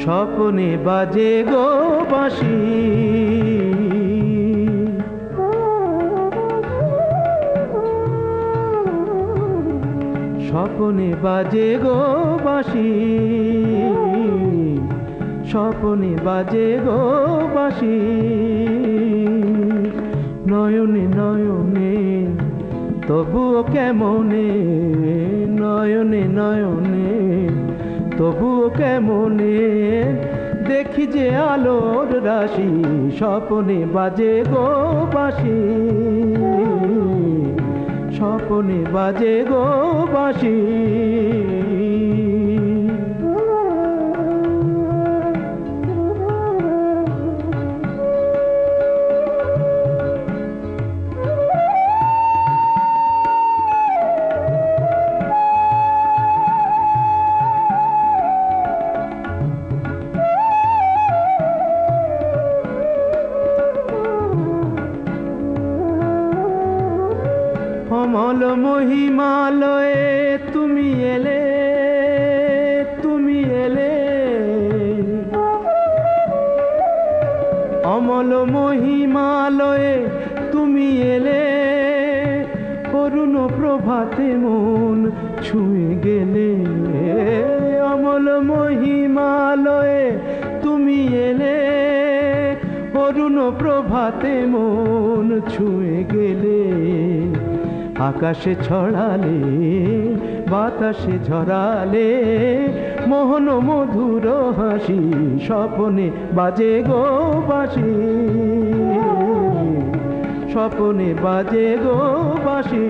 স্বপনে বাজে গো বাঁশি, স্বপনে বাজে গো বাঁশি, স্বপনে বাজে গো বাঁশি। নয়নে নয়নে তবুও কেমনে, নয়নে নয়নে তবুও কেমনে দেখি যে আলোর রাশি, স্বপনে বাজে গো বাঁশি, স্বপনে বাজে গো বাঁশি। অমল মহিমালয়ে তুমি এলে, তুমি এলে, অমল মহিমালয়ে তুমি এলে, অরুণ প্রভাতে মন ছুঁয়ে গেলে। অমল মহিমালয়ে তুমি এলে, অরুণ প্রভাতে মন ছুঁয়ে গেলে। আকাশে ছড়ালে বাতাসে ঝরালে মোহন মধুর হাসি, স্বপনে বাজে গো বাঁশি, স্বপনে বাজে গো বাঁশি।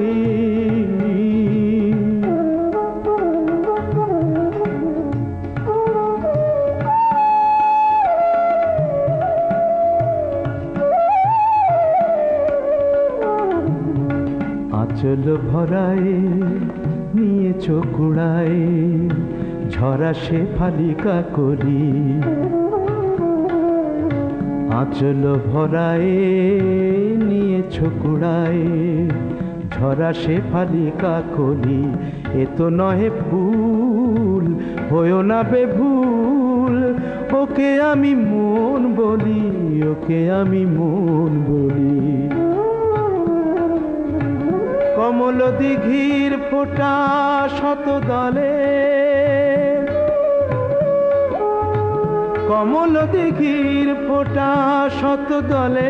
আঁচল ভরায় নিয়েছ কুড়ায় ঝরা সে ফালিকা করি, আঁচল ভরায় নিয়েছ কুড়ায় ঝরা সে ফালিকা করি। এ তো নহে ফুল হয়েও না বেভুল, ওকে আমি মন বলি, ওকে আমি মন বলি। কমল দিঘির ফোঁটা শত দলে, কমল দিঘির ফোঁটা শত দলে,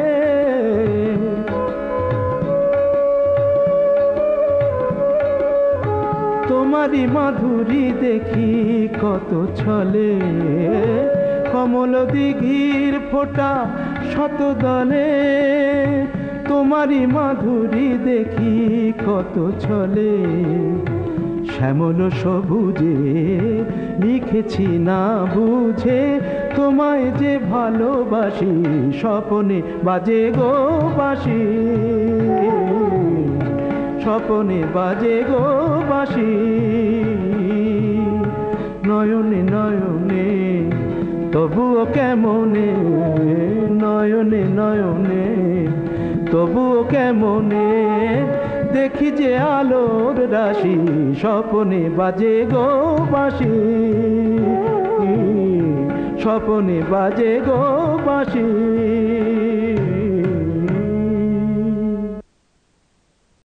তোমারই মাধুরী দেখি কত ছলে। কমল দিঘির ফোঁটা শত দলে, তোমারই মাধুরী দেখি কত ছলে। শ্যামল সবুজে লিখেছি না বুঝে তোমায় যে ভালোবাসি, স্বপনে বাজে গো বাঁশি, স্বপনে বাজে গো বাঁশি। নয়নে নয়নে তবুও কেমনে, নয়নে নয়নে তবুও কেমনে দেখি যে আলোর রাশি, স্বপনে বাজে গো বাঁশি, স্বপনে বাজে গো বাঁশি।